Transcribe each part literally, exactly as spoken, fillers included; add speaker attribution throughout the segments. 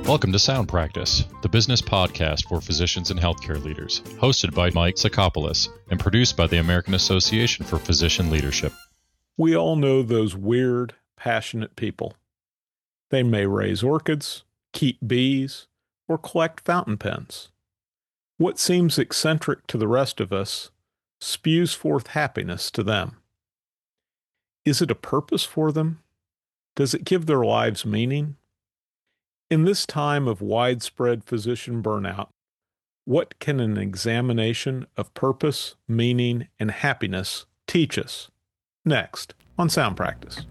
Speaker 1: Welcome to Sound Practice, the business podcast for physicians and healthcare leaders, hosted by Mike Sakopoulos and produced by the American Association for Physician Leadership.
Speaker 2: We all know those weird, passionate people. They may raise orchids, keep bees, or collect fountain pens. What seems eccentric to the rest of us spews forth happiness to them. Is it a purpose for them? Does it give their lives meaning? In this time of widespread physician burnout, what can an examination of purpose, meaning, and happiness teach us? Next on Sound Practice.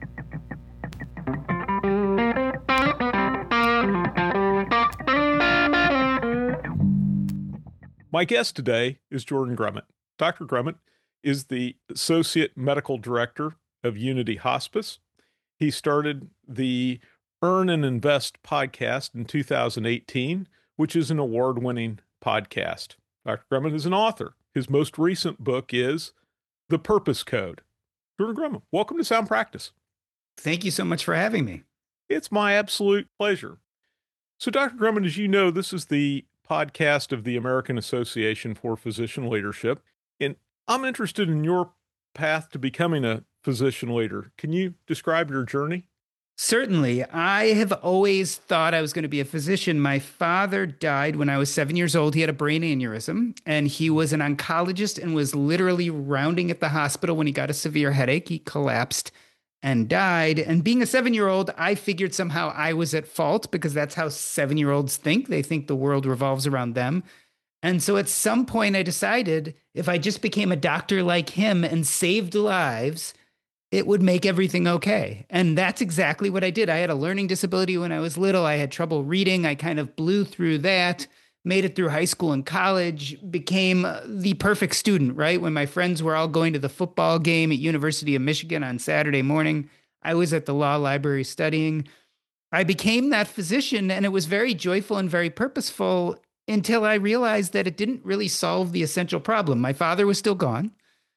Speaker 2: My guest today is Jordan Grumet. Doctor Grumet is the Associate Medical Director of Unity Hospice. He started the Earn and Invest podcast in two thousand eighteen, which is an award-winning podcast. Doctor Grumet is an author. His most recent book is The Purpose Code. Jordan Grumet, welcome to Sound Practice.
Speaker 3: Thank you so much for having me.
Speaker 2: It's my absolute pleasure. So, Doctor Grumet, as you know, this is the podcast of the American Association for Physician Leadership, and I'm interested in your path to becoming a physician leader. Can you describe your journey?
Speaker 3: Certainly. I have always thought I was going to be a physician. My father died when I was seven years old. He had a brain aneurysm, and he was an oncologist and was literally rounding at the hospital when he got a severe headache. He collapsed and died. And being a seven-year-old, I figured somehow I was at fault because that's how seven-year-olds think. They think the world revolves around them. And so at some point I decided if I just became a doctor like him and saved lives, it would make everything okay. And that's exactly what I did. I had a learning disability when I was little. I had trouble reading. I kind of blew through that, made it through high school and college, became the perfect student, right? When my friends were all going to the football game at University of Michigan on Saturday morning, I was at the law library studying. I became that physician, and it was very joyful and very purposeful until I realized that it didn't really solve the essential problem. My father was still gone,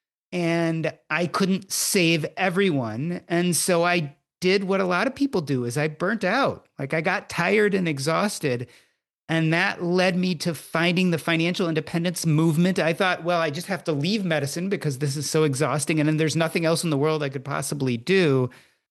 Speaker 3: and I couldn't save everyone. And so I did what a lot of people do is I burnt out. Like I got tired and exhausted. And that led me to finding the financial independence movement. I thought, well, I just have to leave medicine because this is so exhausting. And then there's nothing else in the world I could possibly do.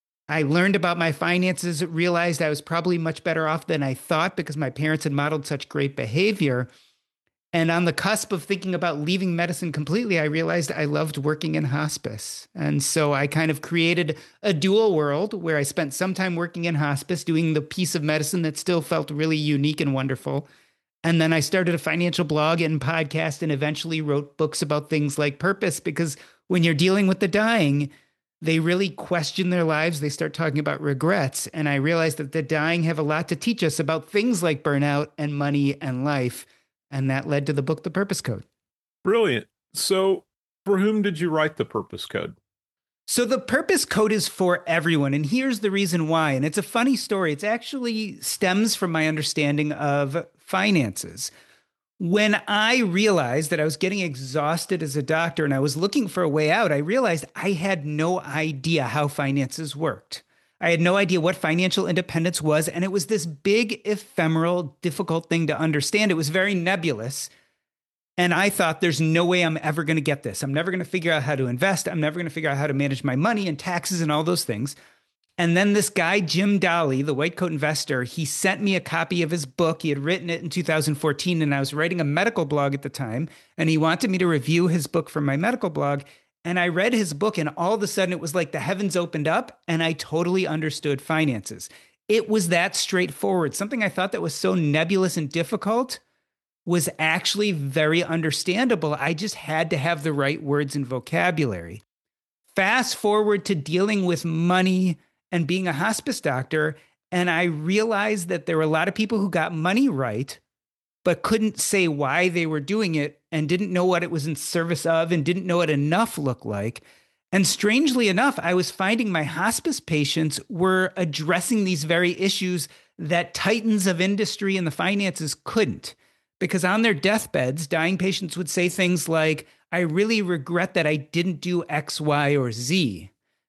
Speaker 3: I learned about my finances, realized I was probably much better off than I thought because my parents had modeled such great behavior. And on the cusp of thinking about leaving medicine completely, I realized I loved working in hospice. And so I kind of created a dual world where I spent some time working in hospice, doing the piece of medicine that still felt really unique and wonderful. And then I started a financial blog and podcast and eventually wrote books about things like purpose, because when you're dealing with the dying, they really question their lives. They start talking about regrets. And I realized that the dying have a lot to teach us about things like burnout and money and life. And that led to the book, The Purpose Code.
Speaker 2: Brilliant. So for whom did you write The Purpose Code?
Speaker 3: So the Purpose Code is for everyone. And here's the reason why. And it's a funny story. It actually stems from my understanding of finances. When I realized that I was getting exhausted as a doctor and I was looking for a way out, I realized I had no idea how finances worked. I had no idea what financial independence was, and it was this big, ephemeral, difficult thing to understand. It was very nebulous, and I thought there's no way I'm ever going to get this. I'm never going to figure out how to invest. I'm never going to figure out how to manage my money and taxes and all those things. And then this guy, Jim Dolly, the white coat investor, he sent me a copy of his book. He had written it in two thousand fourteen, and I was writing a medical blog at the time, and he wanted me to review his book for my medical blog. And I read his book, and all of a sudden it was like the heavens opened up and I totally understood finances. It was that straightforward. Something I thought that was so nebulous and difficult was actually very understandable. I just had to have the right words and vocabulary. Fast forward to dealing with money and being a hospice doctor, and I realized that there were a lot of people who got money right, but couldn't say why they were doing it and didn't know what it was in service of and didn't know what enough looked like. And strangely enough, I was finding my hospice patients were addressing these very issues that titans of industry and the finances couldn't. Because on their deathbeds, dying patients would say things like, I really regret that I didn't do X, Y, or Z.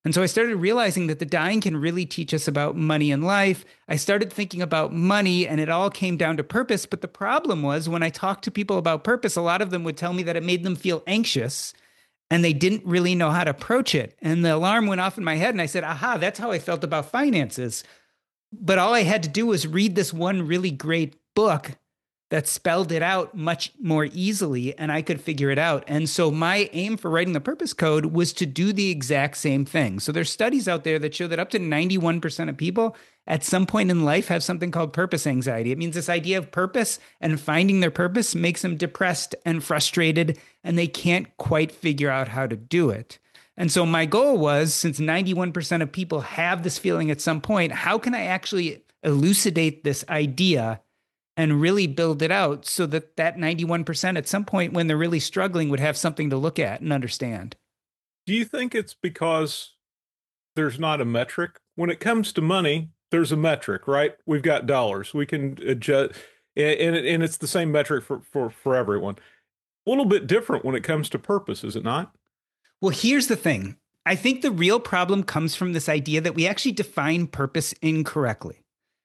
Speaker 3: And so I started realizing that the dying can really teach us about money and life. I started thinking about money and it all came down to purpose. But the problem was when I talked to people about purpose, a lot of them would tell me that it made them feel anxious and they didn't really know how to approach it. And the alarm went off in my head and I said, aha, that's how I felt about finances. But all I had to do was read this one really great book that spelled it out much more easily and I could figure it out. And so my aim for writing the purpose code was to do the exact same thing. So there's studies out there that show that up to ninety-one percent of people at some point in life have something called purpose anxiety. It means this idea of purpose and finding their purpose makes them depressed and frustrated and they can't quite figure out how to do it. And so my goal was, since ninety-one percent of people have this feeling at some point, how can I actually elucidate this idea and really build it out so that that ninety-one percent at some point when they're really struggling would have something to look at and understand?
Speaker 2: Do you think it's because there's not a metric? When it comes to money, there's a metric, right? We've got dollars. We can adjust, and, and it's the same metric for, for, for everyone. A little bit different when it comes to purpose, is it not?
Speaker 3: Well, here's the thing. I think the real problem comes from this idea that we actually define purpose incorrectly.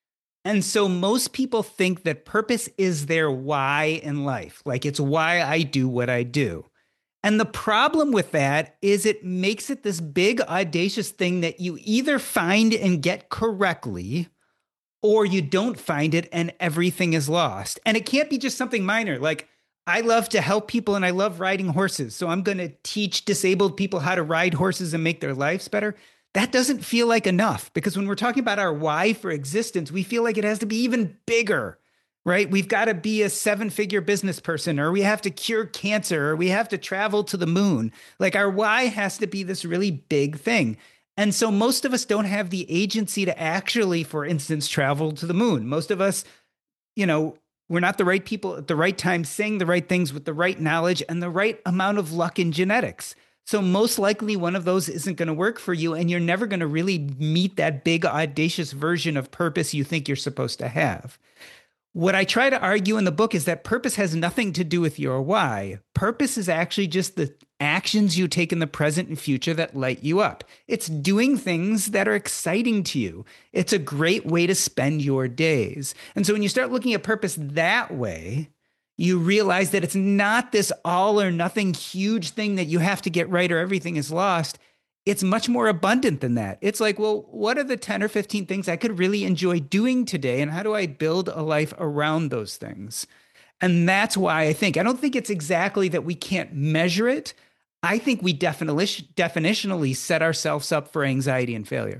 Speaker 3: And so most people think that purpose is their why in life, like it's why I do what I do. And the problem with that is it makes it this big, audacious thing that you either find and get correctly, or you don't find it and everything is lost. And it can't be just something minor. Like, I love to help people and I love riding horses. So I'm going to teach disabled people how to ride horses and make their lives better. That doesn't feel like enough, because when we're talking about our why for existence, we feel like it has to be even bigger, right? We've got to be a seven-figure business person, or we have to cure cancer, or we have to travel to the moon. Like, our why has to be this really big thing. And so most of us don't have the agency to actually, for instance, travel to the moon. Most of us, you know, we're not the right people at the right time saying the right things with the right knowledge and the right amount of luck and genetics. So most likely one of those isn't going to work for you, and you're never going to really meet that big, audacious version of purpose you think you're supposed to have. What I try to argue in the book is that purpose has nothing to do with your why. Purpose is actually just the actions you take in the present and future that light you up. It's doing things that are exciting to you. It's a great way to spend your days. And so when you start looking at purpose that way, you realize that it's not this all or nothing huge thing that you have to get right or everything is lost. It's much more abundant than that. It's like, well, what are the ten or fifteen things I could really enjoy doing today? And how do I build a life around those things? And that's why I think, I don't think it's exactly that we can't measure it. I think we definitely, definitionally set ourselves up for anxiety and failure.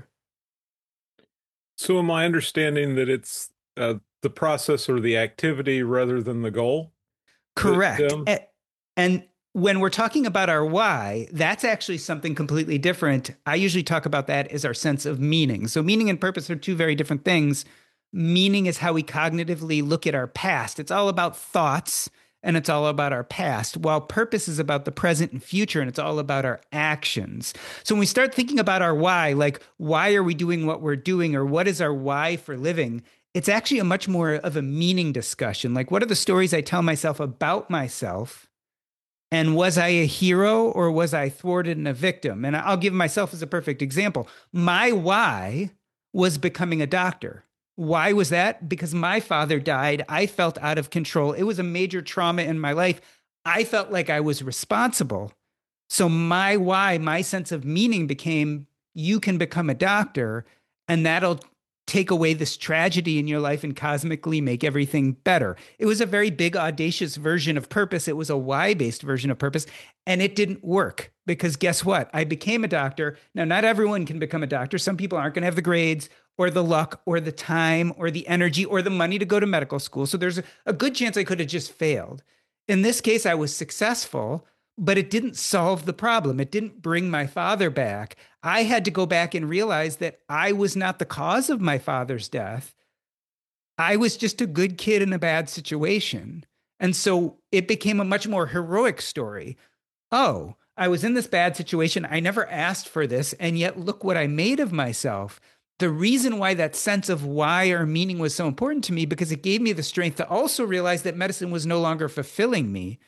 Speaker 2: So am I understanding that it's uh, the process or the activity rather than the goal?
Speaker 3: Correct.
Speaker 2: That, um...
Speaker 3: and, and when we're talking about our why, that's actually something completely different. I usually talk about that as our sense of meaning. So meaning and purpose are two very different things. Meaning is how we cognitively look at our past. It's all about thoughts and it's all about our past, while purpose is about the present and future, and it's all about our actions. So when we start thinking about our why, like, why are we doing what we're doing, or what is our why for living? It's actually a much more of a meaning discussion. Like, what are the stories I tell myself about myself? And was I a hero or was I thwarted and a victim? And I'll give myself as a perfect example. My why was becoming a doctor. Why was that? Because my father died. I felt out of control. It was a major trauma in my life. I felt like I was responsible. So my why, my sense of meaning became, you can become a doctor, and that'll take away this tragedy in your life and cosmically make everything better. It was a very big, audacious version of purpose. It was a why-based version of purpose, and it didn't work because guess what? I became a doctor. Now, not everyone can become a doctor. Some people aren't going to have the grades or the luck or the time or the energy or the money to go to medical school. So there's a, a good chance I could have just failed. In this case, I was successful, but it didn't solve the problem. It didn't bring my father back. I had to go back and realize that I was not the cause of my father's death. I was just a good kid in a bad situation. And so it became a much more heroic story. Oh, I was in this bad situation. I never asked for this. And yet look what I made of myself. The reason why that sense of why or meaning was so important to me, because it gave me the strength to also realize that medicine was no longer fulfilling me.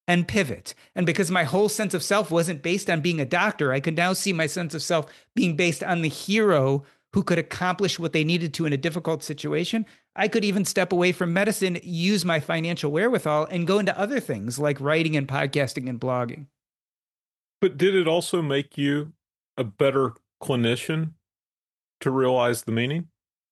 Speaker 3: and pivot. And because my whole sense of self wasn't based on being a doctor, I could now see my sense of self being based on the hero who could accomplish what they needed to in a difficult situation. I could even step away from medicine, use my financial wherewithal, and go into other things like writing and podcasting and blogging.
Speaker 2: But did it also make you a better clinician to realize the meaning?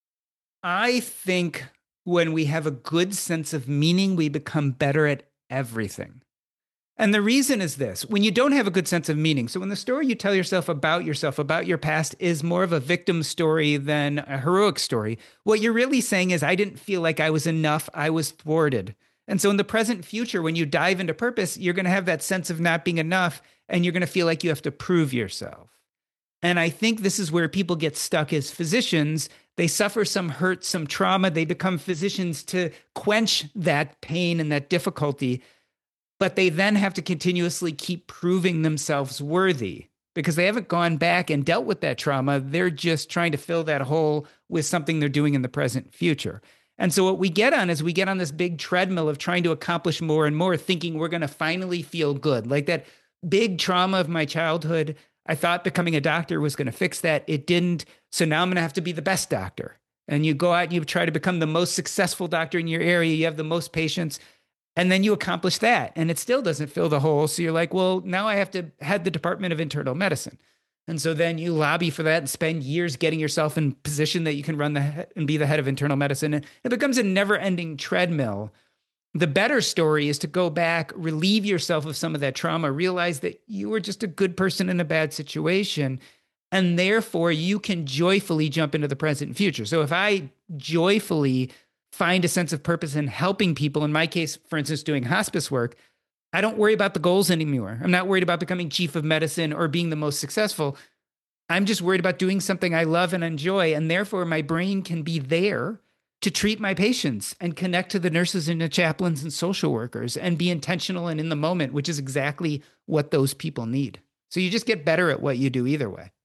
Speaker 3: I think when we have a good sense of meaning, we become better at everything. And the reason is this: when you don't have a good sense of meaning, so when the story you tell yourself about yourself, about your past, is more of a victim story than a heroic story, what you're really saying is, I didn't feel like I was enough, I was thwarted. And so in the present future, when you dive into purpose, you're going to have that sense of not being enough, and you're going to feel like you have to prove yourself. And I think this is where people get stuck as physicians. They suffer some hurt, some trauma. They become physicians to quench that pain and that difficulty. But they then have to continuously keep proving themselves worthy because they haven't gone back and dealt with that trauma. They're just trying to fill that hole with something they're doing in the present future. And so what we get on is we get on this big treadmill of trying to accomplish more and more, thinking we're going to finally feel good. Like that big trauma of my childhood, I thought becoming a doctor was going to fix that. It didn't. So now I'm going to have to be the best doctor. And you go out and you try to become the most successful doctor in your area. You have the most patients. And then you accomplish that. And it still doesn't fill the hole. So you're like, well, now I have to head the Department of Internal Medicine. And so then you lobby for that and spend years getting yourself in position that you can run the and be the head of internal medicine. And it becomes a never-ending treadmill. The better story is to go back, relieve yourself of some of that trauma, realize that you were just a good person in a bad situation, and therefore you can joyfully jump into the present and future. So if I joyfully find a sense of purpose in helping people, in my case, for instance, doing hospice work, I don't worry about the goals anymore. I'm not worried about becoming chief of medicine or being the most successful. I'm just worried about doing something I love and enjoy, and therefore my brain can be there to treat my patients and connect to the nurses and the chaplains and social workers and be intentional and in the moment, which is exactly what those people need. So you just get better at what you do either way.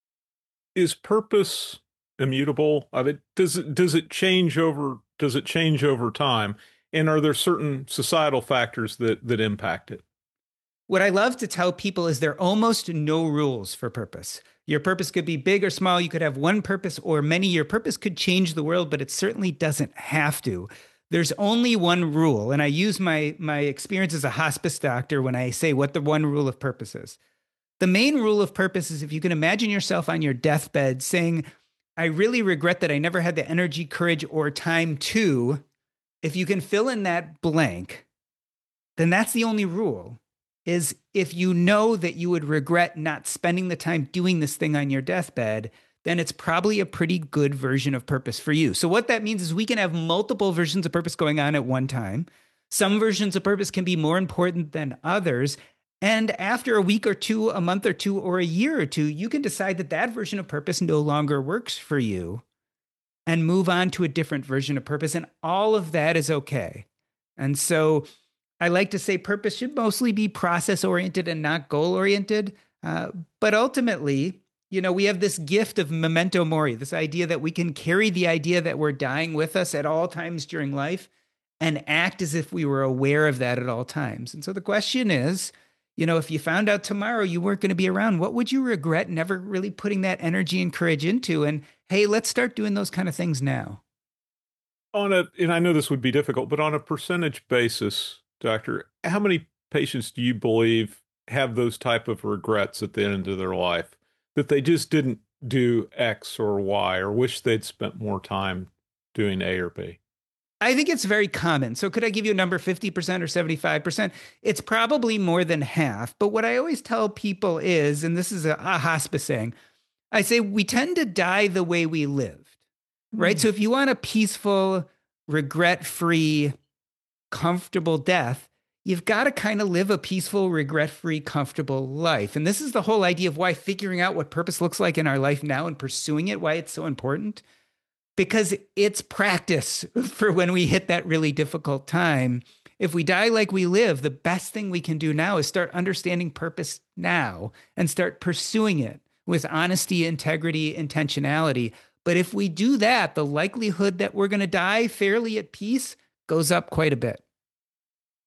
Speaker 2: Is purpose immutable? I mean, does it, does it change over, does it change over time? And are there certain societal factors that, that impact it?
Speaker 3: What I love to tell people is there are almost no rules for purpose. Your purpose could be big or small. You could have one purpose or many. Your purpose could change the world, but it certainly doesn't have to. There's only one rule. And I use my, my experience as a hospice doctor when I say what the one rule of purpose is. The main rule of purpose is if you can imagine yourself on your deathbed saying, I really regret that I never had the energy, courage, or time to. If you can fill in that blank, then that's the only rule, is if you know that you would regret not spending the time doing this thing on your deathbed, then it's probably a pretty good version of purpose for you. So what that means is we can have multiple versions of purpose going on at one time. Some versions of purpose can be more important than others. And after a week or two, a month or two, or a year or two, you can decide that that version of purpose no longer works for you and move on to a different version of purpose. And all of that is okay. And so I like to say purpose should mostly be process-oriented and not goal-oriented. Uh, but ultimately, you know, we have this gift of memento mori, this idea that we can carry the idea that we're dying with us at all times during life and act as if we were aware of that at all times. And so the question is, you know, if you found out tomorrow you weren't going to be around, what would you regret never really putting that energy and courage into? And hey, let's start doing those kind of things now.
Speaker 2: On a, and I know this would be difficult, but on a percentage basis, Doctor, how many patients do you believe have those type of regrets at the end of their life, that they just didn't do X or Y, or wish they'd spent more time doing A or B?
Speaker 3: I think it's very common. So could I give you a number, fifty percent or seventy-five percent? It's probably more than half. But what I always tell people is, and this is a, a hospice saying, I say we tend to die the way we lived, right? Mm. So if you want a peaceful, regret-free, comfortable death, you've got to kind of live a peaceful, regret-free, comfortable life. And this is the whole idea of why figuring out what purpose looks like in our life now and pursuing it, why it's so important. Because it's practice for when we hit that really difficult time. If we die like we live, the best thing we can do now is start understanding purpose now and start pursuing it with honesty, integrity, intentionality. But if we do that, the likelihood that we're going to die fairly at peace goes up quite a bit.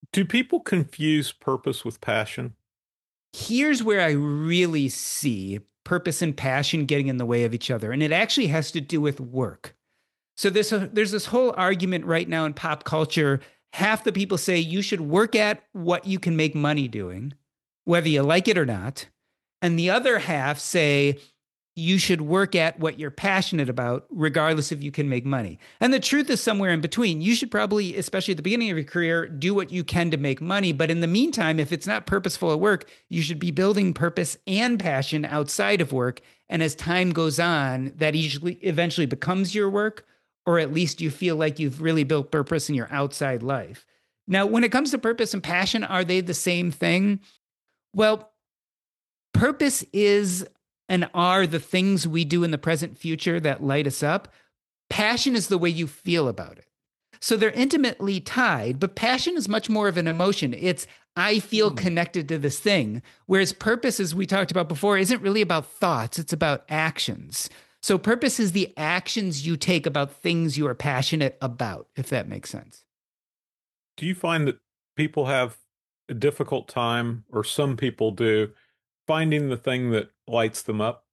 Speaker 2: Do people confuse purpose with passion?
Speaker 3: Here's where I really see purpose and passion getting in the way of each other. And it actually has to do with work. So there's, a, there's this whole argument right now in pop culture. Half the people say you should work at what you can make money doing, whether you like it or not. And the other half say you should work at what you're passionate about, regardless if you can make money. And the truth is somewhere in between. You should probably, especially at the beginning of your career, do what you can to make money. But in the meantime, if it's not purposeful at work, you should be building purpose and passion outside of work. And as time goes on, that usually eventually becomes your work, or at least you feel like you've really built purpose in your outside life. Now, when it comes to purpose and passion, are they the same thing? Well, purpose is and are the things we do in the present future that light us up. Passion is the way you feel about it. So they're intimately tied, but passion is much more of an emotion. It's, I feel mm. connected to this thing. Whereas purpose, as we talked about before, isn't really about thoughts, it's about actions. So purpose is the actions you take about things you are passionate about, if that makes sense.
Speaker 2: Do you find that people have a difficult time, or some people do, finding the thing that lights them up?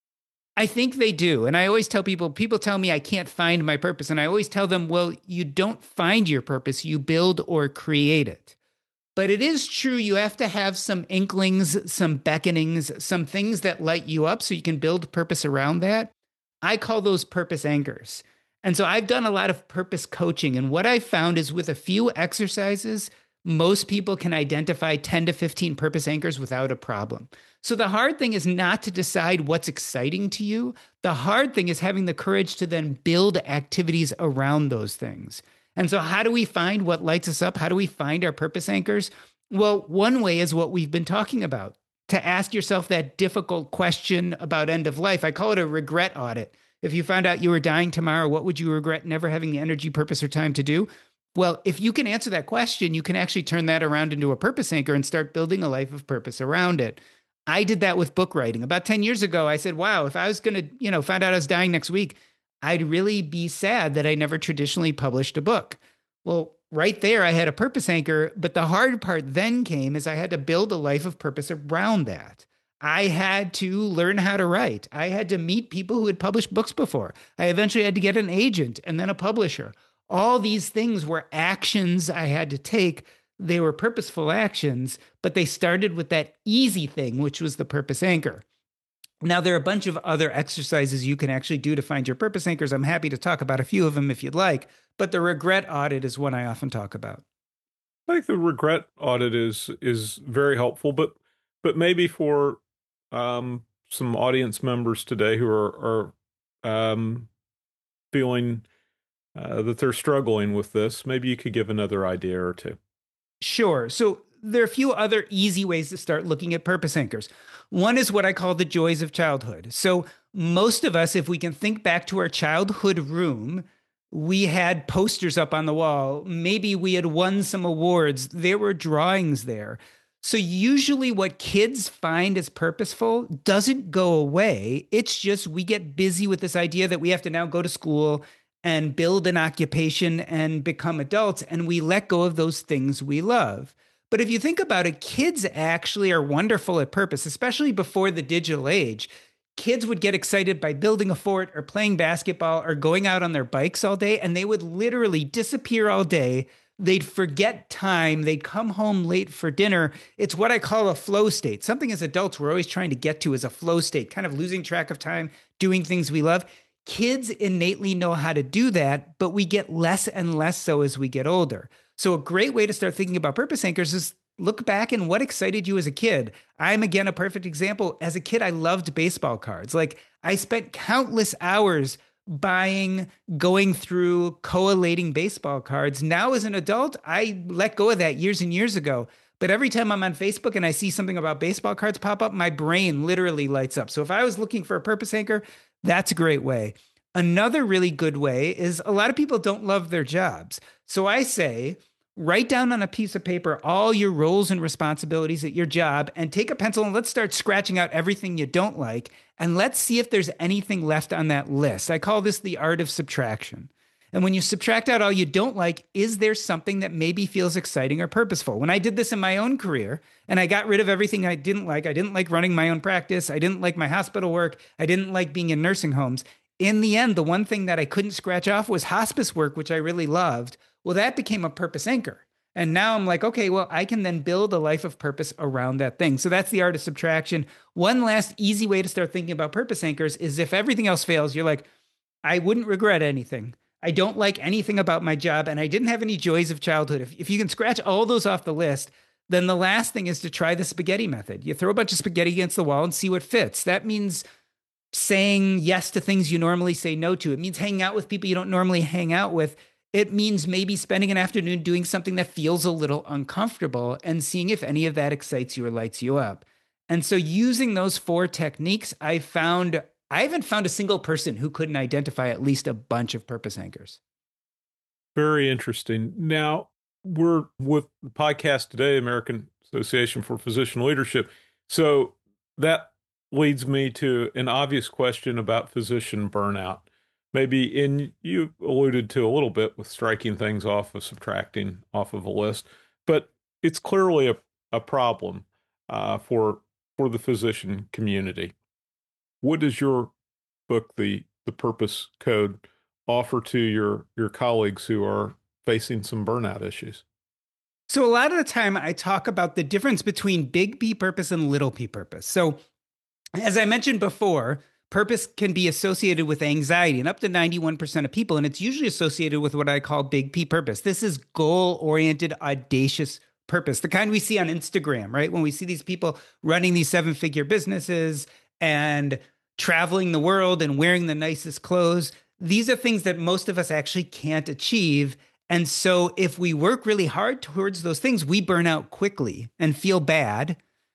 Speaker 3: I think they do. And I always tell people, people tell me I can't find my purpose. And I always tell them, well, you don't find your purpose, you build or create it. But it is true, you have to have some inklings, some beckonings, some things that light you up so you can build purpose around that. I call those purpose anchors. And so I've done a lot of purpose coaching. And what I found is with a few exercises, most people can identify ten to fifteen purpose anchors without a problem. So the hard thing is not to decide what's exciting to you. The hard thing is having the courage to then build activities around those things. And so how do we find what lights us up? How do we find our purpose anchors? Well, one way is what we've been talking about, to ask yourself that difficult question about end of life. I call it a regret audit. If you found out you were dying tomorrow, what would you regret never having the energy, purpose, or time to do? Well, if you can answer that question, you can actually turn that around into a purpose anchor and start building a life of purpose around it. I did that with book writing. About ten years ago, I said, wow, if I was going to, you know, find out I was dying next week, I'd really be sad that I never traditionally published a book. Well, right there, I had a purpose anchor. But the hard part then came is I had to build a life of purpose around that. I had to learn how to write. I had to meet people who had published books before. I eventually had to get an agent and then a publisher. All these things were actions I had to take. They were purposeful actions, but they started with that easy thing, which was the purpose anchor. Now, there are a bunch of other exercises you can actually do to find your purpose anchors. I'm happy to talk about a few of them if you'd like, but the regret audit is one I often talk about.
Speaker 2: I think the regret audit is is very helpful, but but maybe for um, some audience members today who are, are um, feeling uh, that they're struggling with this, maybe you could give another idea or two.
Speaker 3: Sure. So there are a few other easy ways to start looking at purpose anchors. One is what I call the joys of childhood. So most of us, if we can think back to our childhood room, we had posters up on the wall. Maybe we had won some awards. There were drawings there. So usually what kids find as purposeful doesn't go away. It's just we get busy with this idea that we have to now go to school and build an occupation and become adults, and we let go of those things we love. But if you think about it, kids actually are wonderful at purpose, especially before the digital age. Kids would get excited by building a fort or playing basketball or going out on their bikes all day, and they would literally disappear all day. They'd forget time. They'd come home late for dinner. It's what I call a flow state. Something as adults we're always trying to get to is a flow state, kind of losing track of time, doing things we love. Kids innately know how to do that, but we get less and less so as we get older. So a great way to start thinking about purpose anchors is look back and what excited you as a kid. I'm, again, a perfect example. As a kid, I loved baseball cards. Like, I spent countless hours buying, going through, collating baseball cards. Now, as an adult, I let go of that years and years ago. But every time I'm on Facebook and I see something about baseball cards pop up, my brain literally lights up. So if I was looking for a purpose anchor, that's a great way. Another really good way is a lot of people don't love their jobs. So I say, write down on a piece of paper all your roles and responsibilities at your job and take a pencil and let's start scratching out everything you don't like. And let's see if there's anything left on that list. I call this the art of subtraction. And when you subtract out all you don't like, is there something that maybe feels exciting or purposeful? When I did this in my own career and I got rid of everything I didn't like, I didn't like running my own practice. I didn't like my hospital work. I didn't like being in nursing homes. In the end, the one thing that I couldn't scratch off was hospice work, which I really loved. Well, that became a purpose anchor. And now I'm like, okay, well, I can then build a life of purpose around that thing. So that's the art of subtraction. One last easy way to start thinking about purpose anchors is if everything else fails, you're like, I wouldn't regret anything. I don't like anything about my job, and I didn't have any joys of childhood. If, if you can scratch all those off the list, then the last thing is to try the spaghetti method. You throw a bunch of spaghetti against the wall and see what fits. That means saying yes to things you normally say no to. It means hanging out with people you don't normally hang out with. It means maybe spending an afternoon doing something that feels a little uncomfortable and seeing if any of that excites you or lights you up. And so using those four techniques, I found, I haven't found a single person who couldn't identify at least a bunch of purpose anchors.
Speaker 2: Very interesting. Now, we're with the podcast today, American Association for Physician Leadership. So that leads me to an obvious question about physician burnout. Maybe, and you alluded to a little bit with striking things off of subtracting off of a list, but it's clearly a, a problem uh, for for the physician community. What does your book, the the Purpose Code, offer to your your colleagues who are facing some burnout issues?
Speaker 3: So a lot of the time I talk about the difference between big P purpose and little p purpose. So as I mentioned before, purpose can be associated with anxiety in up to ninety-one percent of people, and it's usually associated with what I call big P purpose. This is goal-oriented, audacious purpose, the kind we see on Instagram, right? When we see these people running these seven-figure businesses and traveling the world and wearing the nicest clothes, these are things that most of us actually can't achieve. And so if we work really hard towards those things, we burn out quickly and feel bad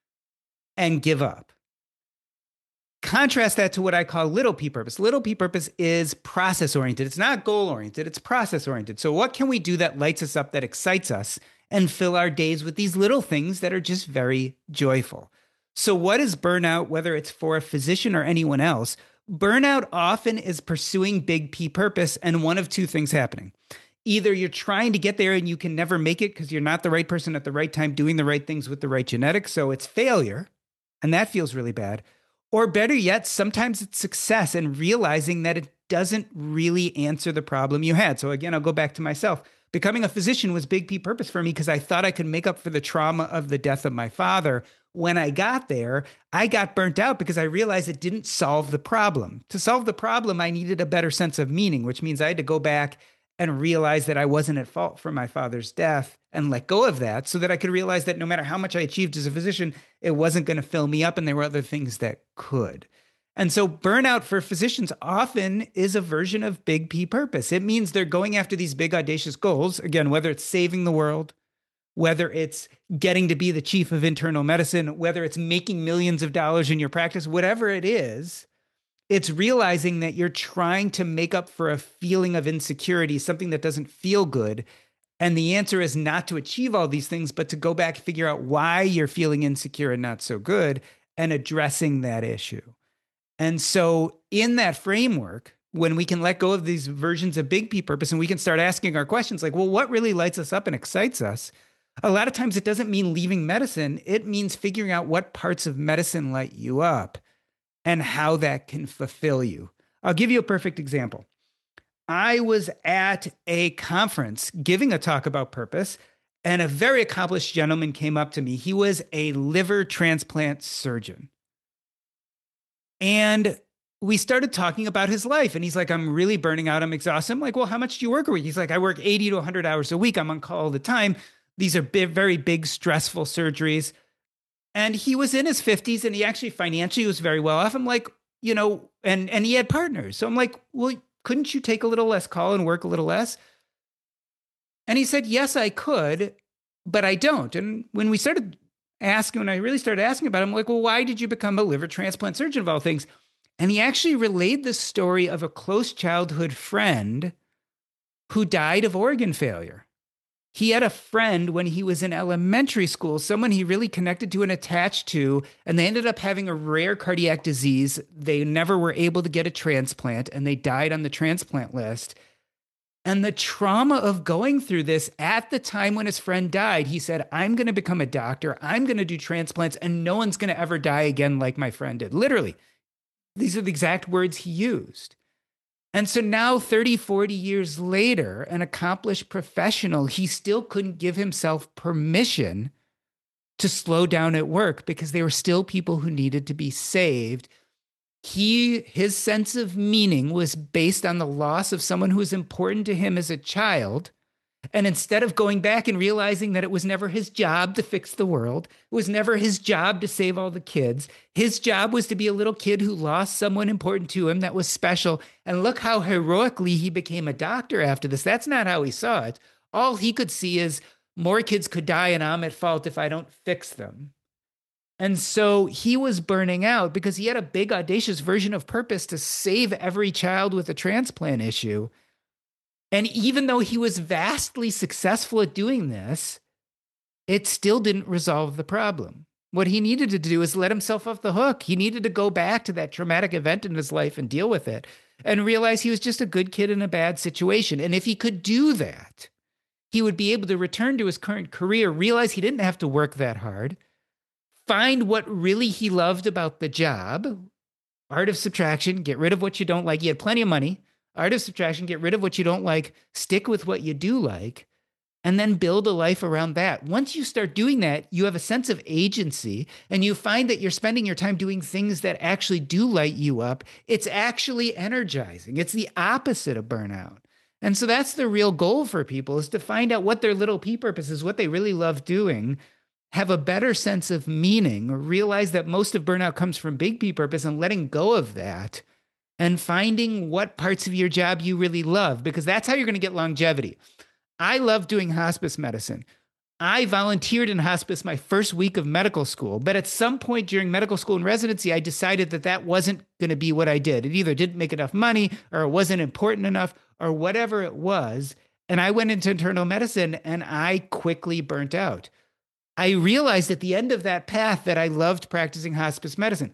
Speaker 3: and give up. Contrast that to what I call little p purpose. Little p purpose is process oriented. It's not goal oriented, it's process oriented. So what can we do that lights us up, that excites us, and fill our days with these little things that are just very joyful? So what is burnout, whether it's for a physician or anyone else? Burnout often is pursuing big P purpose and one of two things happening. Either you're trying to get there and you can never make it because you're not the right person at the right time doing the right things with the right genetics. So it's failure, and that feels really bad. Or better yet, sometimes it's success and realizing that it doesn't really answer the problem you had. So again, I'll go back to myself. Becoming a physician was big P purpose for me because I thought I could make up for the trauma of the death of my father. When I got there, I got burnt out because I realized it didn't solve the problem. To solve the problem, I needed a better sense of meaning, which means I had to go back and realize that I wasn't at fault for my father's death and let go of that so that I could realize that no matter how much I achieved as a physician, it wasn't going to fill me up and there were other things that could. And so burnout for physicians often is a version of big P purpose. It means they're going after these big audacious goals, again, whether it's saving the world, whether it's getting to be the chief of internal medicine, whether it's making millions of dollars in your practice, whatever it is, it's realizing that you're trying to make up for a feeling of insecurity, something that doesn't feel good. And the answer is not to achieve all these things, but to go back and figure out why you're feeling insecure and not so good and addressing that issue. And so in that framework, when we can let go of these versions of big P purpose and we can start asking our questions like, well, what really lights us up and excites us? A lot of times it doesn't mean leaving medicine. It means figuring out what parts of medicine light you up and how that can fulfill you. I'll give you a perfect example. I was at a conference giving a talk about purpose, and a very accomplished gentleman came up to me. He was a liver transplant surgeon. And we started talking about his life. And he's like, I'm really burning out. I'm exhausted. I'm like, well, how much do you work a week? He's like, I work eighty to one hundred hours a week. I'm on call all the time. These are big, very big, stressful surgeries. And he was in his fifties and he actually financially was very well off. I'm like, you know, and, and he had partners. So I'm like, well, couldn't you take a little less call and work a little less? And he said, yes, I could, but I don't. And when we started asking, when I really started asking about it, I'm like, well, why did you become a liver transplant surgeon of all things? And he actually relayed the story of a close childhood friend who died of organ failure. He had a friend when he was in elementary school, someone he really connected to and attached to, and they ended up having a rare cardiac disease. They never were able to get a transplant, and they died on the transplant list. And the trauma of going through this at the time when his friend died, he said, I'm going to become a doctor. I'm going to do transplants, and no one's going to ever die again like my friend did. Literally, these are the exact words he used. And so now, thirty, forty years later, an accomplished professional, he still couldn't give himself permission to slow down at work because there were still people who needed to be saved. He, his sense of meaning was based on the loss of someone who was important to him as a child. And instead of going back and realizing that it was never his job to fix the world, it was never his job to save all the kids, his job was to be a little kid who lost someone important to him that was special. And look how heroically he became a doctor after this. That's not how he saw it. All he could see is more kids could die and I'm at fault if I don't fix them. And so he was burning out because he had a big, audacious version of purpose to save every child with a transplant issue. And even though he was vastly successful at doing this, it still didn't resolve the problem. What he needed to do is let himself off the hook. He needed to go back to that traumatic event in his life and deal with it and realize he was just a good kid in a bad situation. And if he could do that, he would be able to return to his current career, realize he didn't have to work that hard, find what really he loved about the job, art of subtraction, get rid of what you don't like. He had plenty of money. Art of subtraction, get rid of what you don't like, stick with what you do like, and then build a life around that. Once you start doing that, you have a sense of agency and you find that you're spending your time doing things that actually do light you up. It's actually energizing. It's the opposite of burnout. And so that's the real goal for people, is to find out what their little P purpose is, what they really love doing, have a better sense of meaning, or realize that most of burnout comes from big P purpose and letting go of that and finding what parts of your job you really love, because that's how you're going to get longevity. I love doing hospice medicine. I volunteered in hospice my first week of medical school, but at some point during medical school and residency, I decided that that wasn't going to be what I did. It either didn't make enough money or it wasn't important enough or whatever it was. And I went into internal medicine and I quickly burnt out. I realized at the end of that path that I loved practicing hospice medicine.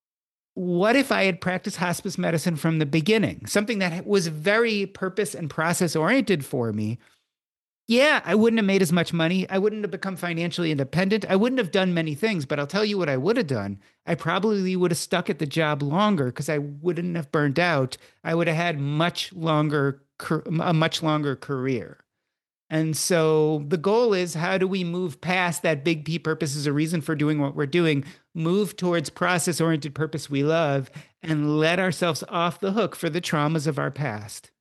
Speaker 3: What if I had practiced hospice medicine from the beginning? Something that was very purpose and process oriented for me. Yeah, I wouldn't have made as much money. I wouldn't have become financially independent. I wouldn't have done many things, but I'll tell you what I would have done. I probably would have stuck at the job longer because I wouldn't have burned out. I would have had much longer, a much longer career. And so the goal is, how do we move past that big P purpose as a reason for doing what we're doing, move towards process-oriented purpose we love, and let ourselves off the hook for the traumas of our past.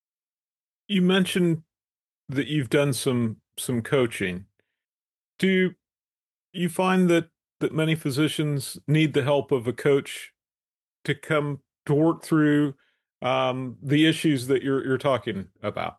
Speaker 2: You mentioned that you've done some some coaching. Do you find that that many physicians need the help of a coach to come to work through um, the issues that you're you're talking about?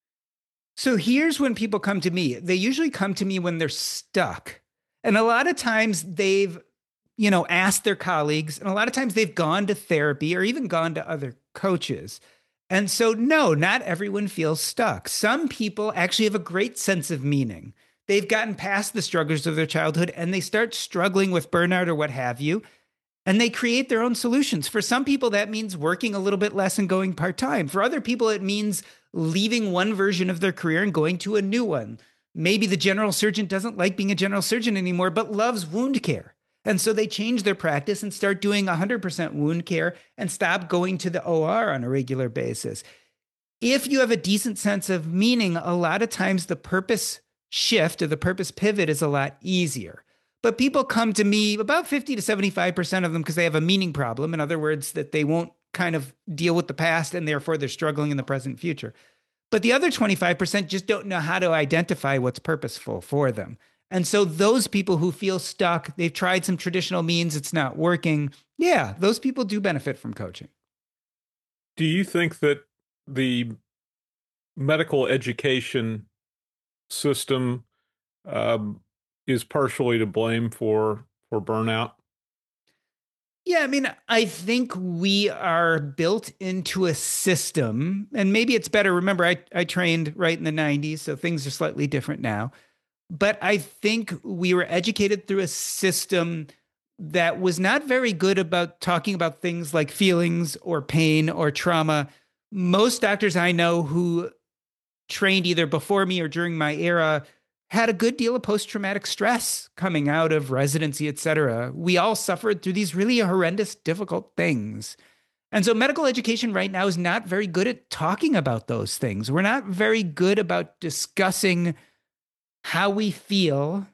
Speaker 3: So here's when people come to me. They usually come to me when they're stuck. And a lot of times they've, you know, asked their colleagues, and a lot of times they've gone to therapy or even gone to other coaches. And so, no, not everyone feels stuck. Some people actually have a great sense of meaning. They've gotten past the struggles of their childhood and they start struggling with burnout or what have you. And they create their own solutions. For some people, that means working a little bit less and going part-time. For other people, it means leaving one version of their career and going to a new one. Maybe the general surgeon doesn't like being a general surgeon anymore, but loves wound care. And so they change their practice and start doing one hundred percent wound care and stop going to the O R on a regular basis. If you have a decent sense of meaning, a lot of times the purpose shift or the purpose pivot is a lot easier. But people come to me, about fifty to seventy-five percent of them, because they have a meaning problem. In other words, that they won't kind of deal with the past and therefore they're struggling in the present future. But the other twenty-five percent just don't know how to identify what's purposeful for them. And so those people who feel stuck, they've tried some traditional means, it's not working. Yeah, those people do benefit from coaching.
Speaker 2: Do you think that the medical education system um, is partially to blame for for burnout?
Speaker 3: Yeah, I mean, I think we are built into a system, and maybe it's better. Remember, I, I trained right in the nineties, so things are slightly different now. But I think we were educated through a system that was not very good about talking about things like feelings or pain or trauma. Most doctors I know who trained either before me or during my era had a good deal of post-traumatic stress coming out of residency, et cetera. We all suffered through these really horrendous, difficult things. And so medical education right now is not very good at talking about those things. We're not very good about discussing how we feel,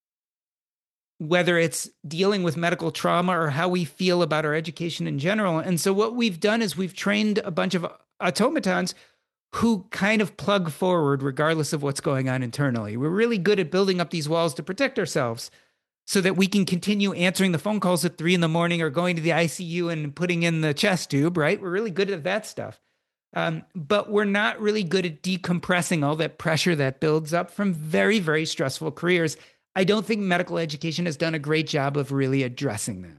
Speaker 3: whether it's dealing with medical trauma or how we feel about our education in general. And so what we've done is we've trained a bunch of automatons who kind of plug forward regardless of what's going on internally. We're really good at building up these walls to protect ourselves so that we can continue answering the phone calls at three in the morning or going to the I C U and putting in the chest tube, right? We're really good at that stuff. Um, but we're not really good at decompressing all that pressure that builds up from very, very stressful careers. I don't think medical education has done a great job of really addressing that.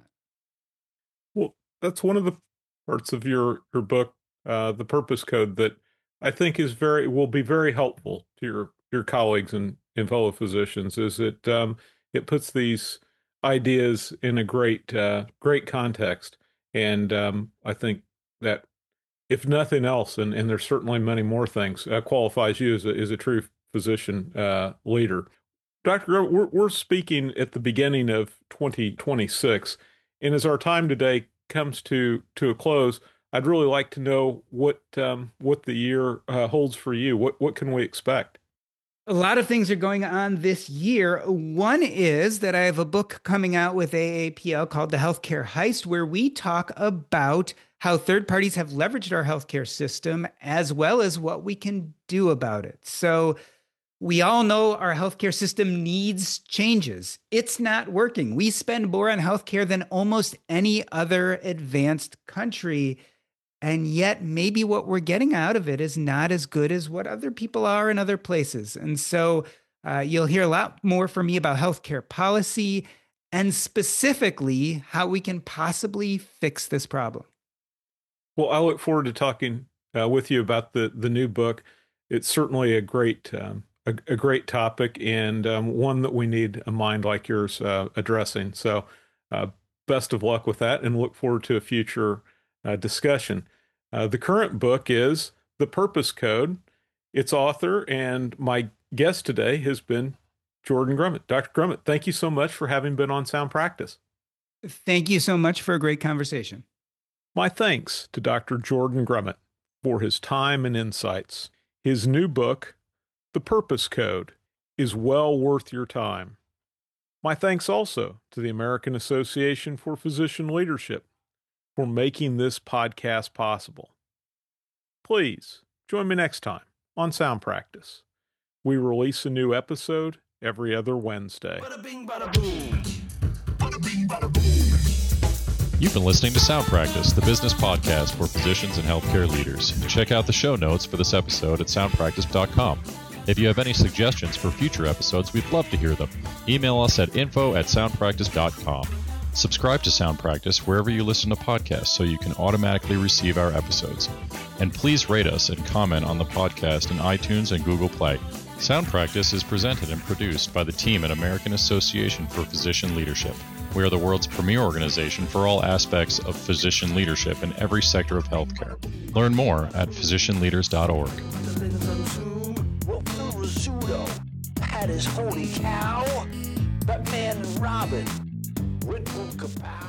Speaker 2: Well, that's one of the parts of your, your book, uh, The Purpose Code, that I think is very, will be very helpful to your, your colleagues and, and fellow physicians, is it, um, it puts these ideas in a great, uh, great context. And, um, I think that if nothing else, and, and there's certainly many more things, uh, qualifies you as a, as a true physician, uh, leader. Doctor Grummett, we're, we're speaking at the beginning of twenty twenty-six. And as our time today comes to, to a close, I'd really like to know what um, what the year uh, holds for you. What what can we expect?
Speaker 3: A lot of things are going on this year. One is that I have a book coming out with A A P L called The Healthcare Heist, where we talk about how third parties have leveraged our healthcare system as well as what we can do about it. So we all know our healthcare system needs changes. It's not working. We spend more on healthcare than almost any other advanced country. And yet maybe what we're getting out of it is not as good as what other people are in other places. And so uh, you'll hear a lot more from me about healthcare policy and specifically how we can possibly fix this problem.
Speaker 2: Well, I look forward to talking uh, with you about the, the new book. It's certainly a great um, a, a great topic, and um, one that we need a mind like yours uh, addressing. So uh, best of luck with that, and look forward to a future uh, discussion. Uh, the current book is The Purpose Code. Its author and my guest today has been Jordan Grummett. Doctor Grummett, thank you so much for having been on Sound Practice.
Speaker 3: Thank you so much for a great conversation.
Speaker 2: My thanks to Doctor Jordan Grummett for his time and insights. His new book, The Purpose Code, is well worth your time. My thanks also to the American Association for Physician Leadership for making this podcast possible. Please join me next time on Sound Practice. We release a new episode every other Wednesday.
Speaker 4: Bada bing, bada boom. Bada bing, bada boom.
Speaker 1: You've been listening to Sound Practice, the business podcast for physicians and healthcare leaders. Check out the show notes for this episode at sound practice dot com. If you have any suggestions for future episodes, we'd love to hear them. Email us at info at sound practice dot com. Subscribe to Sound Practice wherever you listen to podcasts so you can automatically receive our episodes. And please rate us and comment on the podcast in iTunes and Google Play. Sound Practice is presented and produced by the team at American Association for Physician Leadership. We are the world's premier organization for all aspects of physician leadership in every sector of healthcare. Learn more at physician leaders dot org.
Speaker 4: That is holy cow. Batman and Robin. Red Bull Kapow.